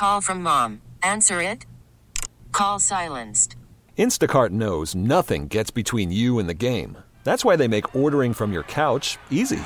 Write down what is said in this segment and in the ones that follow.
Call from mom. Answer it. Call silenced. Instacart knows nothing gets between you and the game. That's why they make ordering from your couch easy.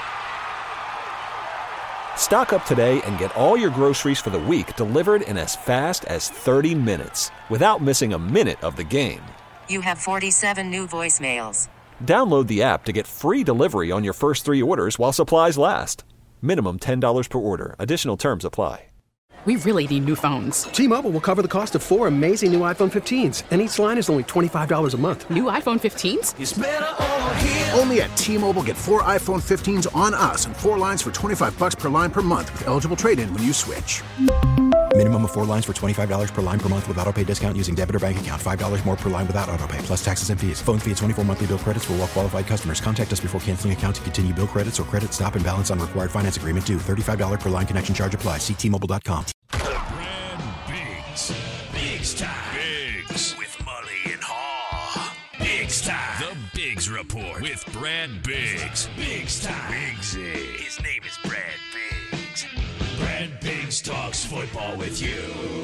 Stock up today and get all your groceries for the week delivered in as fast as 30 minutes without missing a minute of the game. You have 47 new voicemails. Download the app to get free delivery on your first 3 orders while supplies last. Minimum $10 per order. Additional terms apply. We really need new phones. T-Mobile will cover the cost of 4 amazing new iPhone 15s, and each line is only $25 a month. New iPhone 15s? It's better over here. Only at T-Mobile, get 4 iPhone 15s on us and 4 lines for $25 per line per month with eligible trade-in when you switch. Minimum of 4 lines for $25 per line per month with autopay discount using debit or bank account. $5 more per line without autopay, plus taxes and fees. Phone fee at 24 monthly bill credits for well-qualified customers. Contact us before canceling account to continue bill credits or credit stop and balance on required finance agreement due. $35 per line connection charge applies. See T-Mobile.com. Brad Biggs. Biggs time. Biggs. With Mully and Haw. Biggs time. The Biggs Report with Brad Biggs. Biggs time. Biggsy. His name is Brad Biggs. Brad Biggs talks football with you.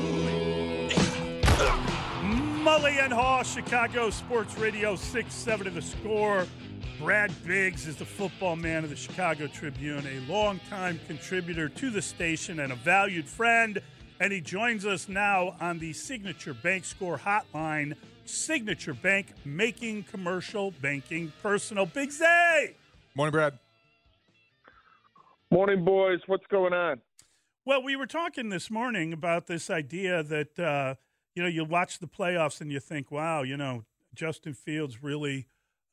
Mully and Haw, Chicago Sports Radio 6-7 to the score. Brad Biggs is the football man of the Chicago Tribune, a longtime contributor to the station and a valued friend. And he joins us now on the Signature Bank Score Hotline. Signature Bank, making commercial banking personal. Biggsy! Morning, Brad. Morning, boys. What's going on? Well, we were talking this morning about this idea that, you watch the playoffs and you think, wow, Justin Fields really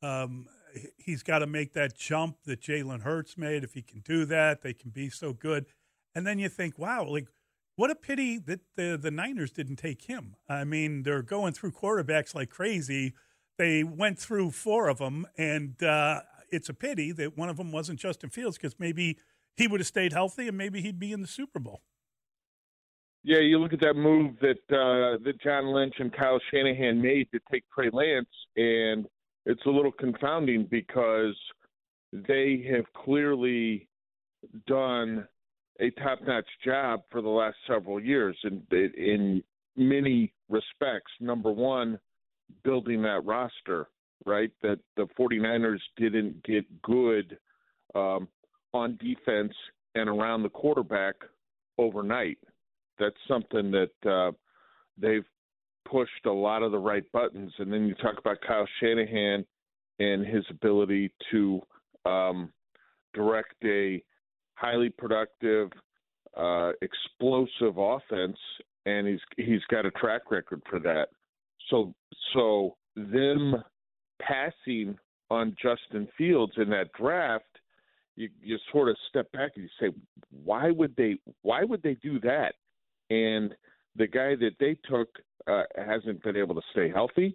he's got to make that jump that Jalen Hurts made. If he can do that, they can be so good. And then you think, wow, what a pity that the Niners didn't take him. I mean, they're going through quarterbacks like crazy. They went through 4 of them, and it's a pity that one of them wasn't Justin Fields because maybe he would have stayed healthy and maybe he'd be in the Super Bowl. Yeah, you look at that move that John Lynch and Kyle Shanahan made to take Trey Lance, and it's a little confounding because they have clearly done a top-notch job for the last several years in many respects. Number one, building that roster, right, that the 49ers didn't get good on defense and around the quarterback overnight. That's something that they've pushed a lot of the right buttons. And then you talk about Kyle Shanahan and his ability to direct a highly productive, explosive offense, and he's got a track record for that. So them passing on Justin Fields in that draft, you sort of step back and you say, why would they do that? And the guy that they took hasn't been able to stay healthy,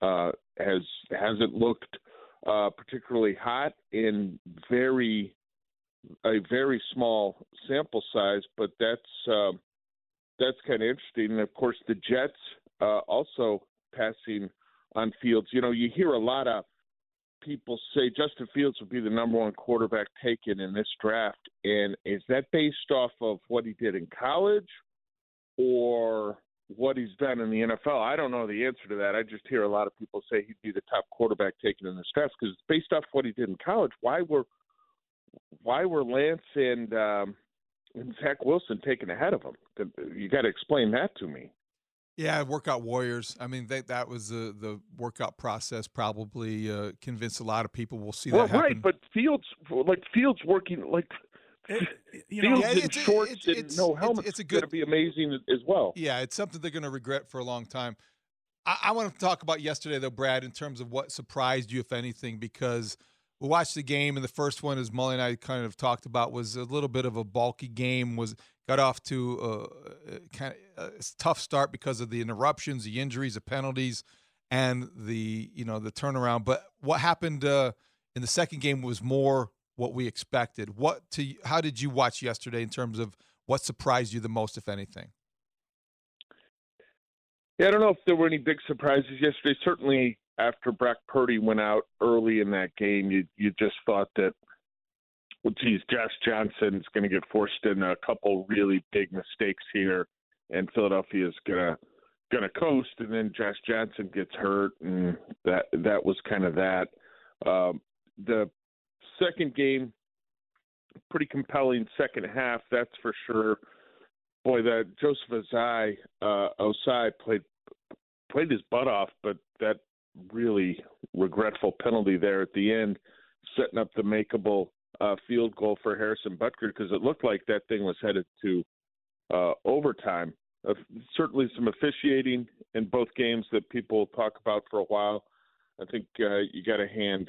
hasn't looked particularly hot in a very small sample size, but that's kind of interesting. And of course, the Jets also passing on Fields. You hear a lot of people say Justin Fields will be the number 1 quarterback taken in this draft, and is that based off of what he did in college or what he's done in the NFL? I don't know the answer to that. I just hear a lot of people say he'd be the top quarterback taken in this draft because based off what he did in college, why were Lance and Zach Wilson taken ahead of him? You got to explain that to me. Yeah, workout warriors. I mean, that was the workout process probably convinced a lot of people. We'll see that happen. Right, but Fields working Fields in shorts and no helmet. It's going to be amazing as well. Yeah, it's something they're going to regret for a long time. I want to talk about yesterday, though, Brad, in terms of what surprised you, if anything, because we watched the game, and the first one, as Mully and I kind of talked about, was a little bit of a bulky game, got off to kind of a tough start because of the interruptions, the injuries, the penalties, and the turnaround. But what happened in the second game was more what we expected. How did you watch yesterday in terms of what surprised you the most, if anything? Yeah, I don't know if there were any big surprises yesterday. Certainly after Brock Purdy went out early in that game, you just thought that, well, geez, Josh Johnson's going to get forced in a couple really big mistakes here, and Philadelphia is gonna coast, and then Josh Johnson gets hurt, and that was kind of that. The second game, pretty compelling second half, that's for sure. Boy, that Joseph Osai played his butt off, but that really regretful penalty there at the end, setting up the makeable field goal for Harrison Butker, because it looked like that thing was headed to overtime. Certainly some officiating in both games that people talk about for a while. I think you got to hand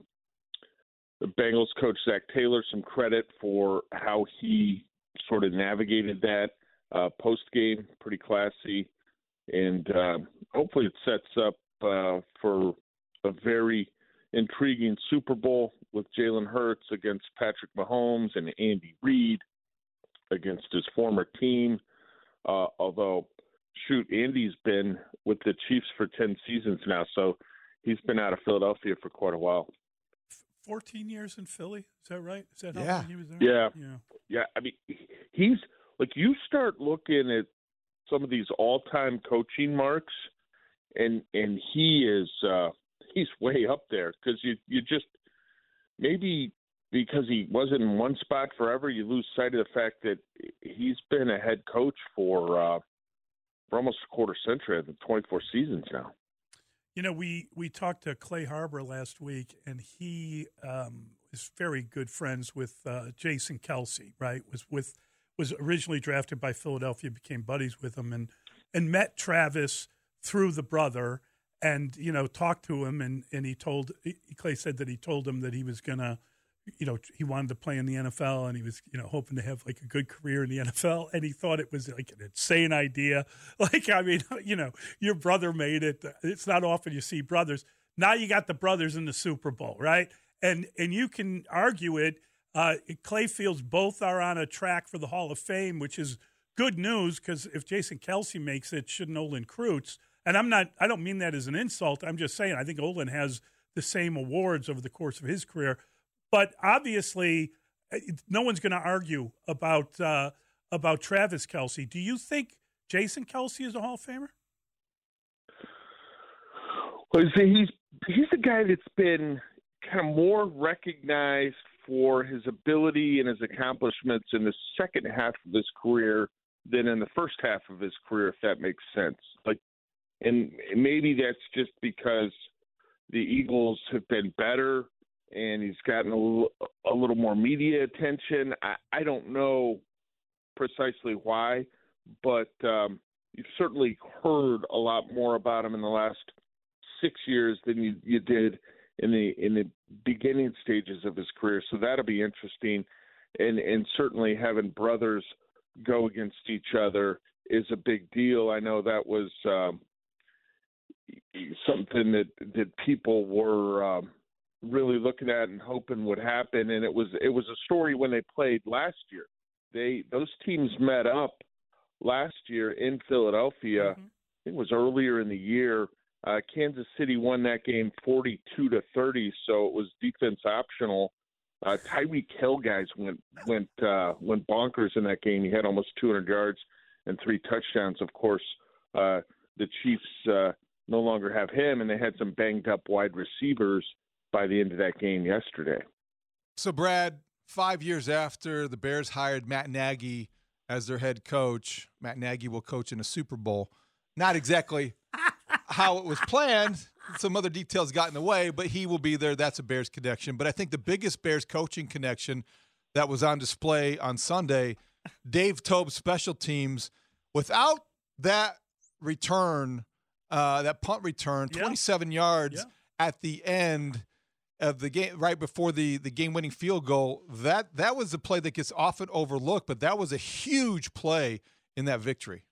the Bengals coach Zach Taylor some credit for how he sort of navigated that post-game, pretty classy. And hopefully it sets up for a very intriguing Super Bowl with Jalen Hurts against Patrick Mahomes and Andy Reid against his former team. Although, Andy's been with the Chiefs for 10 seasons now, so he's been out of Philadelphia for quite a while. 14 years in Philly, is that right? Is that how long he was there? Yeah. I mean, he's like, you start looking at some of these all-time coaching marks, and he is he's way up there, because you just, maybe because he wasn't in one spot forever, you lose sight of the fact that he's been a head coach for almost a quarter century, I think 24 seasons now. You know, we talked to Clay Harbor last week, and he is very good friends with Jason Kelce, right? Was originally drafted by Philadelphia, became buddies with him, and met Travis through the brother, and, you know, talked to him, and Clay said that he told him that he was going to, you know, he wanted to play in the NFL, and he was, you know, hoping to have like a good career in the NFL, and he thought it was like an insane idea. Like, I mean, you know, your brother made it. It's not often you see brothers. Now you got the brothers in the Super Bowl, right? And you can argue it. Clay feels both are on a track for the Hall of Fame, which is good news, because if Jason Kelce makes it, should Olin Kreutz. And I don't mean that as an insult. I'm just saying I think Olin has the same awards over the course of his career. But obviously, no one's going to argue about Travis Kelce. Do you think Jason Kelce is a Hall of Famer? Well, he's a guy that's been kind of more recognized for his ability and his accomplishments in the second half of his career than in the first half of his career, if that makes sense. Like, and maybe that's just because the Eagles have been better, and he's gotten a little more media attention. I don't know precisely why, but you've certainly heard a lot more about him in the last 6 years than you did in the beginning stages of his career. So that'll be interesting. And certainly having brothers go against each other is a big deal. I know that was something that people were really looking at and hoping would happen, and it was a story when they played last year. Those teams met up last year in Philadelphia. Mm-hmm. I think it was earlier in the year. Kansas City won that game 42-30, so it was defense optional. Tyreek Hill guys went bonkers in that game. He had almost 200 yards and 3 touchdowns. Of course, the Chiefs no longer have him, and they had some banged up wide receivers by the end of that game yesterday. So, Brad, 5 years after the Bears hired Matt Nagy as their head coach, Matt Nagy will coach in a Super Bowl. Not exactly how it was planned. Some other details got in the way, but he will be there. That's a Bears connection. But I think the biggest Bears coaching connection that was on display on Sunday, Dave Toub's special teams, without that return, that punt return, 27 yards at the end of the game, right before the game-winning field goal, that was a play that gets often overlooked, but that was a huge play in that victory.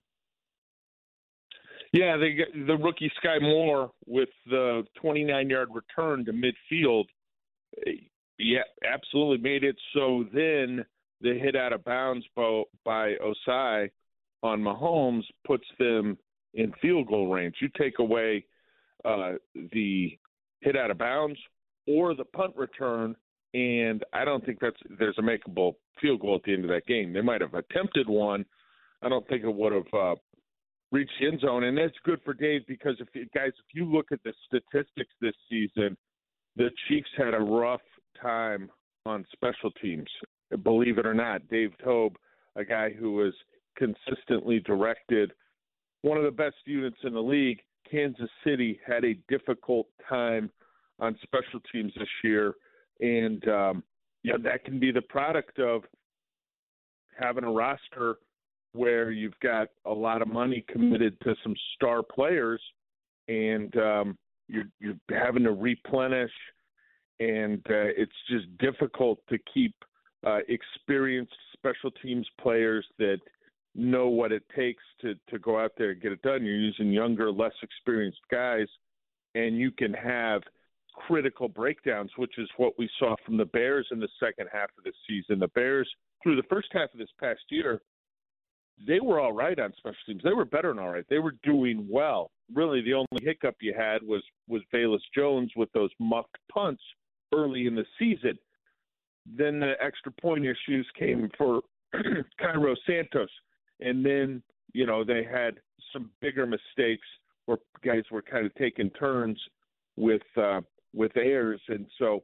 Yeah, the rookie Sky Moore with the 29-yard return to midfield, yeah, absolutely made it. So then the hit out of bounds by Osai on Mahomes puts them in field goal range. You take away the hit out of bounds or the punt return, and I don't think there's a makeable field goal at the end of that game. They might have attempted one, I don't think it would have reached the end zone. And that's good for Dave because, if you look at the statistics this season, the Chiefs had a rough time on special teams. Believe it or not, Dave Toub, a guy who was consistently directed one of the best units in the league, Kansas City had a difficult time on special teams this year. And, that can be the product of having a roster where you've got a lot of money committed to some star players, and you're having to replenish, and it's just difficult to keep experienced special teams players that know what it takes to go out there and get it done. You're using younger, less experienced guys, and you can have critical breakdowns, which is what we saw from the Bears in the second half of the season. The Bears, through the first half of this past year, they were all right on special teams. They were better than all right. They were doing well. Really, the only hiccup you had was Velus Jones with those muffed punts early in the season. Then the extra point issues came for Cairo Santos. And then, they had some bigger mistakes where guys were kind of taking turns with Ayers. And so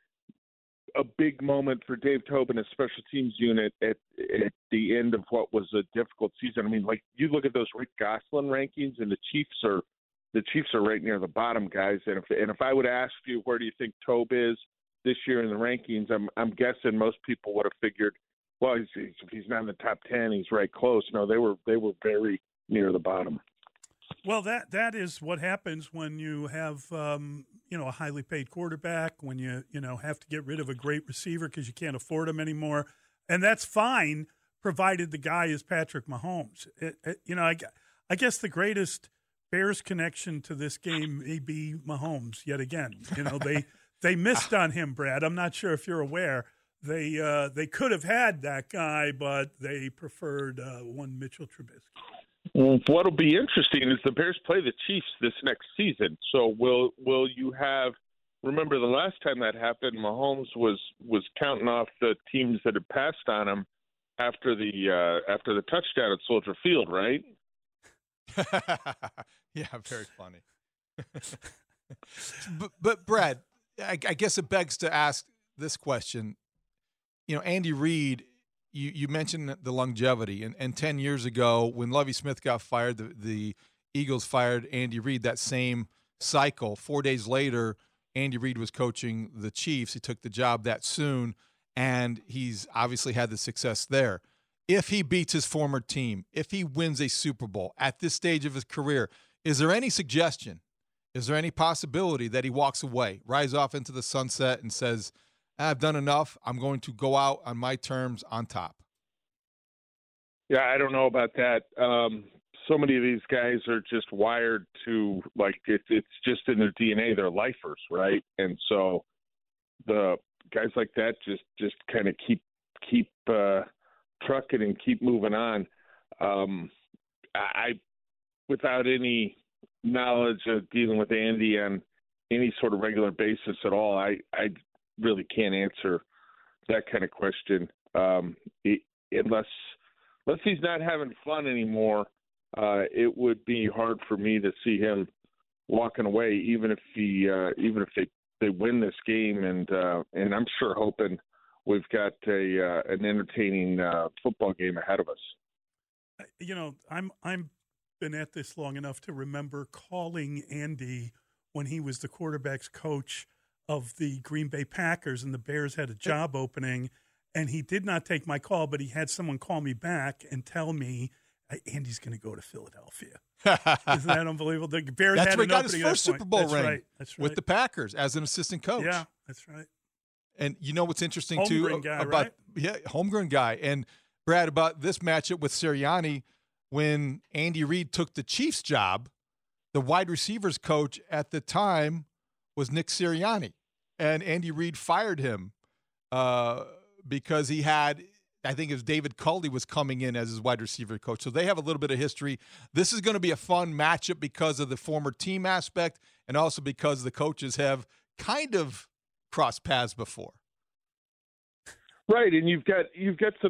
a big moment for Dave Toub and his special teams unit at the end of what was a difficult season. I mean, like, you look at those Rick Gosselin rankings, and the Chiefs are right near the bottom, guys. And if I would ask you, where do you think Toub is this year in the rankings, I'm guessing most people would have figured, well, if he's not in the top 10, he's right close. No, they were very near the bottom. Well, that is what happens when you have a highly paid quarterback, when you have to get rid of a great receiver because you can't afford him anymore, and that's fine, provided the guy is Patrick Mahomes. I guess the greatest Bears connection to this game may be Mahomes yet again. They missed on him, Brad. I'm not sure if you're aware. They could have had that guy, but they preferred one Mitchell Trubisky. Well, what'll be interesting is the Bears play the Chiefs this next season. So will you have? Remember, the last time that happened, Mahomes was counting off the teams that had passed on him after the touchdown at Soldier Field, right? Yeah, very funny. but Brad, I guess it begs to ask this question. Andy Reid, you mentioned the longevity, and 10 years ago when Lovie Smith got fired, the Eagles fired Andy Reid that same cycle. 4 days later, Andy Reid was coaching the Chiefs. He took the job that soon, and he's obviously had the success there. If he beats his former team, if he wins a Super Bowl at this stage of his career, is there any suggestion, is there any possibility that he walks away, rides off into the sunset and says, I've done enough, I'm going to go out on my terms on top? Yeah, I don't know about that. So many of these guys are just wired to, like, it's just in their DNA. They're lifers, right? And so the guys like that just kind of keep trucking and keep moving on. I without any knowledge of dealing with Andy on any sort of regular basis at all, I really can't answer that kind of question. Unless he's not having fun anymore, it would be hard for me to see him walking away, even if they win this game. And I'm sure hoping we've got an entertaining football game ahead of us. I'm been at this long enough to remember calling Andy when he was the quarterback's coach of the Green Bay Packers, and the Bears had a job opening, and he did not take my call, but he had someone call me back and tell me, Andy's going to go to Philadelphia. Isn't that unbelievable? The Bears that's had where he got his first Super Bowl ring. Right. That's right. With the Packers as an assistant coach. Yeah, that's right. And you know what's interesting Homegrown too guy, about right? Yeah, homegrown guy. And Brad, about this matchup with Sirianni, when Andy Reid took the Chiefs job, the wide receivers coach at the time was Nick Sirianni, and Andy Reid fired him because he had, I think it was David Culley was coming in as his wide receiver coach. So they have a little bit of history. This is going to be a fun matchup because of the former team aspect and also because the coaches have kind of crossed paths before. Right, and you've got some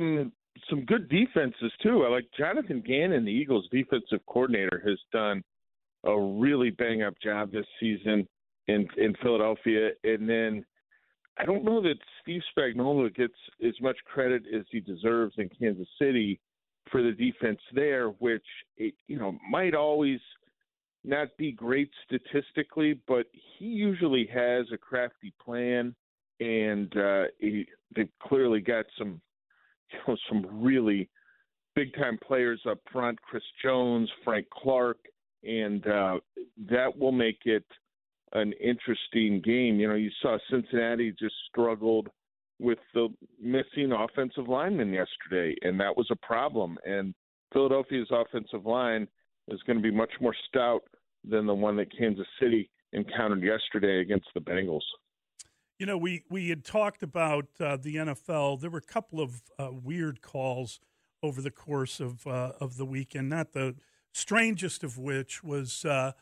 some good defenses too. I like Jonathan Gannon, the Eagles' defensive coordinator, has done a really bang-up job this season in Philadelphia. And then I don't know that Steve Spagnuolo gets as much credit as he deserves in Kansas City for the defense there, which might always not be great statistically, but he usually has a crafty plan, and they've clearly got some really big-time players up front, Chris Jones, Frank Clark, and that will make it an interesting game. You saw Cincinnati just struggled with the missing offensive lineman yesterday, and that was a problem. And Philadelphia's offensive line is going to be much more stout than the one that Kansas City encountered yesterday against the Bengals. We had talked about the NFL. There were a couple of weird calls over the course of the weekend. Not the strangest of which was the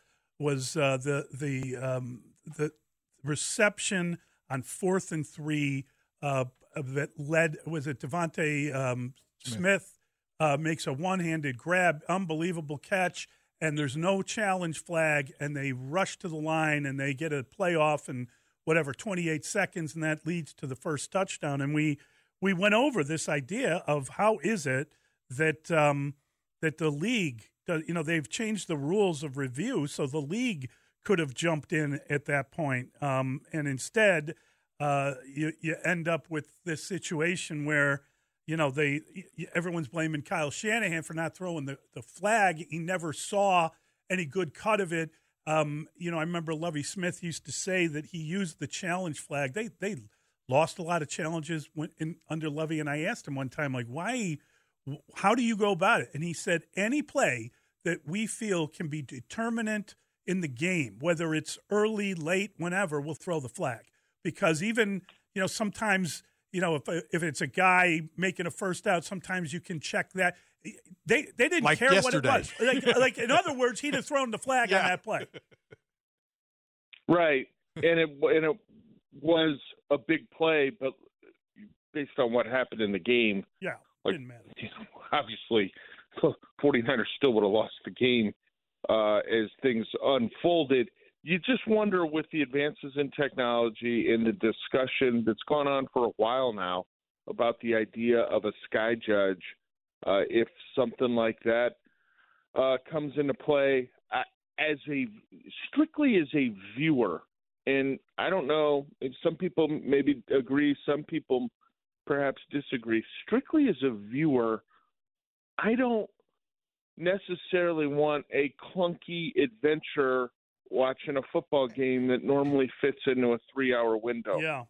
reception on 4th and 3 that led. Was it Devontae Smith makes a one-handed grab, unbelievable catch, and there's no challenge flag, and they rush to the line and they get a playoff and 28 seconds, and that leads to the first touchdown. And we went over this idea of how is it that that the league, they've changed the rules of review, so the league could have jumped in at that point, and instead you end up with this situation where everyone's blaming Kyle Shanahan for not throwing the flag. He never saw any good cut of it. I remember Lovie Smith used to say that he used the challenge flag. They lost a lot of challenges under Lovie, and I asked him one time, why? How do you go about it? And he said, any play that we feel can be determinant in the game, whether it's early, late, whenever, we'll throw the flag. Because even, sometimes, if it's a guy making a first out, sometimes you can check that. They didn't care yesterday. What it was. Like in other words, he'd have thrown the flag on that play. Right, and it was a big play, but based on what happened in the game, didn't matter. Obviously, 49ers still would have lost the game as things unfolded. You just wonder, with the advances in technology and the discussion that's gone on for a while now about the idea of a sky judge, if something like that comes into play, strictly as a viewer, and I don't know, if some people maybe agree, some people perhaps disagree. Strictly as a viewer, I don't necessarily want a clunky adventure watching a football game that normally fits into a 3-hour window. Yeah.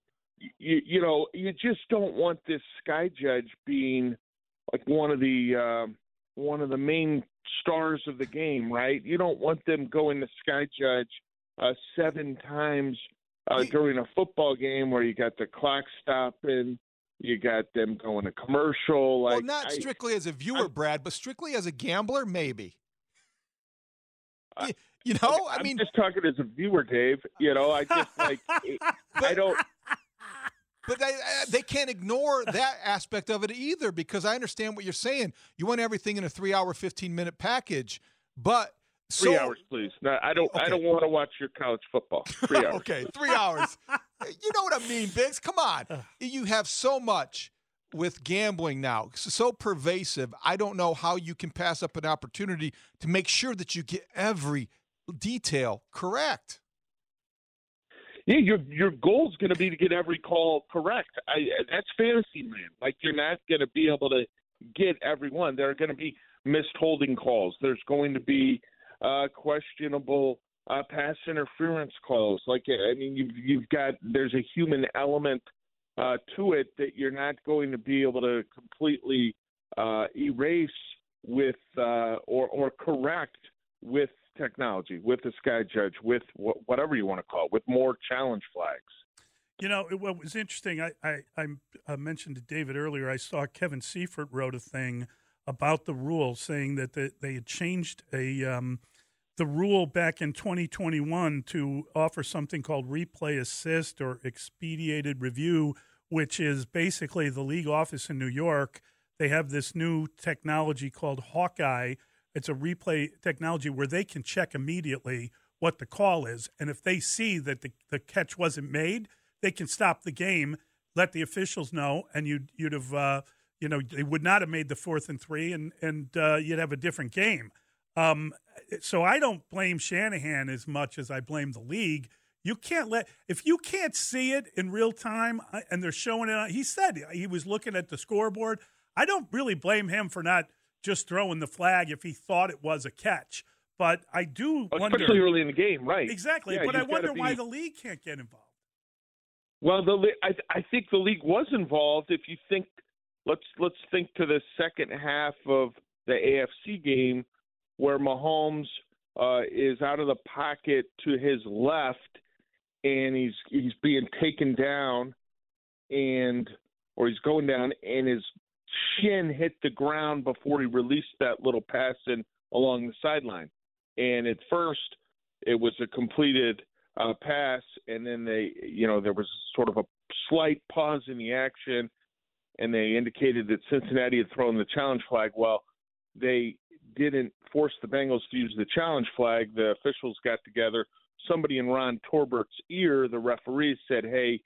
You just don't want this sky judge being like one of the main stars of the game, right? You don't want them going to sky judge 7 times during a football game where you got the clock stopping, you got them going to commercial. Well, not strictly as a viewer, Brad, but strictly as a gambler, maybe. I'm just talking as a viewer, Dave. I just I don't. But they can't ignore that aspect of it either, because I understand what you're saying. You want everything in a 3-hour, 15-minute package, but 3 hours, please. No, I don't. Okay. I don't want to watch your college football. 3 hours. Okay, 3 hours. You know what I mean, Biggs? Come on. You have so much with gambling now, so pervasive. I don't know how you can pass up an opportunity to make sure that you get every detail correct. Yeah, your goal is going to be to get every call correct. That's fantasy land. You're not going to be able to get every one. There are going to be missed holding calls. There's going to be questionable pass interference calls. There's a human element to it that you're not going to be able to completely erase with or correct with technology, with the sky judge, with whatever you want to call it, with more challenge flags. What was interesting, I mentioned to David earlier, I saw Kevin Seifert wrote a thing about the rule, saying that they had changed the rule back in 2021 to offer something called replay assist or expedited review, which is basically the league office in New York. they have this new technology called Hawkeye. It's a replay technology where they can check immediately what the call is. And if they see that the catch wasn't made, they can stop the game, let the officials know, and you'd have, they would not have made the 4th and 3, and you'd have a different game. So I don't blame Shanahan as much as I blame the league. You can't if you can't see it in real time and they're showing it, he said he was looking at the scoreboard. I don't really blame him for not just throwing the flag if he thought it was a catch. But I do wonder. Especially early in the game, right. Exactly. Yeah, but I wonder why the league can't get involved. Well, I think the league was involved. If you think, let's think to the second half of the AFC game where Mahomes is out of the pocket to his left and he's being taken down or he's going down and his shin hit the ground before he released that little pass in along the sideline. And at first it was a completed pass, and then there was sort of a slight pause in the action, and they indicated that Cincinnati had thrown the challenge flag. Well, they didn't force the Bengals to use the challenge flag. The officials got together. Somebody in Ron Torbert's ear, the referee, said, hey,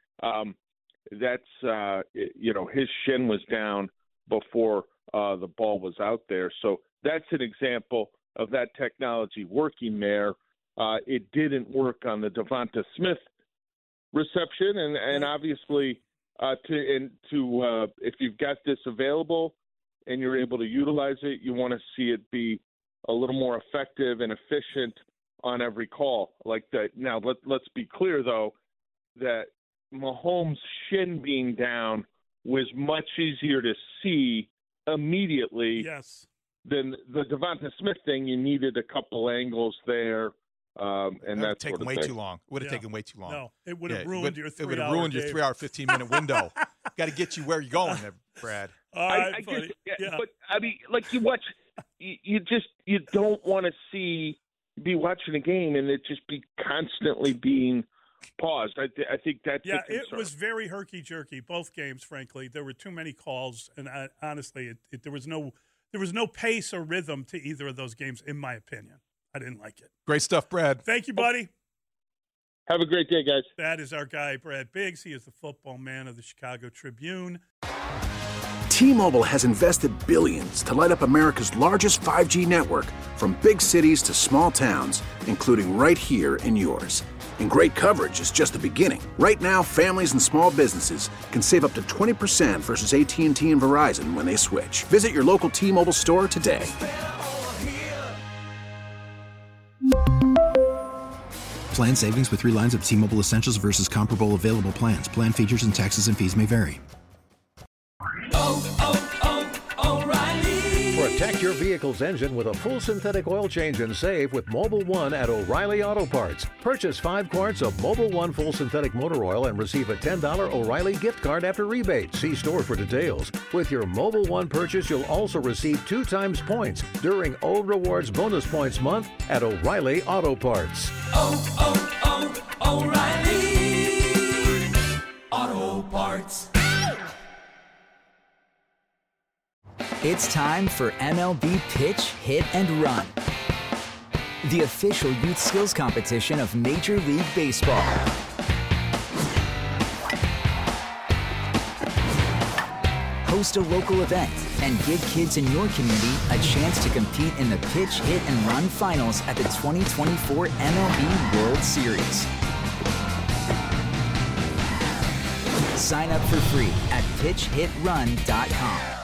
that's, his shin was down before the ball was out there. So that's an example of that technology working there. It didn't work on the Devonta Smith reception, and obviously, if you've got this available and you're able to utilize it, you want to see it be a little more effective and efficient on every call like that. Now, let's be clear though that Mahomes' shin being down was much easier to see immediately. Yes. Than the Devonta Smith thing. You needed a couple angles there. And that's taken way too long. Would have taken way too long. No, it would have ruined your 3 hour. It would have ruined your 3 hour, 15-minute window. Got to get you where you're going, there, Brad. All right, but I mean, like you watch, you don't want to be watching a game and it just be constantly being paused. I think that's it was very herky jerky. Both games, frankly, there were too many calls, and honestly, there was no pace or rhythm to either of those games, in my opinion. I didn't like it. Great stuff, Brad. Thank you, buddy. Have a great day, guys. That is our guy, Brad Biggs. He is the football man of the Chicago Tribune. T-Mobile has invested billions to light up America's largest 5G network, from big cities to small towns, including right here in yours. And great coverage is just the beginning. Right now, families and small businesses can save up to 20% versus AT&T and Verizon when they switch. Visit your local T-Mobile store today. Plan savings with 3 lines of T-Mobile Essentials versus comparable available plans. Plan features and taxes and fees may vary. Protect your vehicle's engine with a full synthetic oil change and save with Mobil 1 at O'Reilly Auto Parts. Purchase 5 quarts of Mobil 1 full synthetic motor oil and receive a $10 O'Reilly gift card after rebate. See store for details. With your Mobil 1 purchase, you'll also receive 2 times points during O Rewards Bonus Points Month at O'Reilly Auto Parts. O'Reilly Auto Parts. It's time for MLB Pitch, Hit, and Run, the official youth skills competition of Major League Baseball. Host a local event and give kids in your community a chance to compete in the Pitch, Hit, and Run finals at the 2024 MLB World Series. Sign up for free at pitchhitrun.com.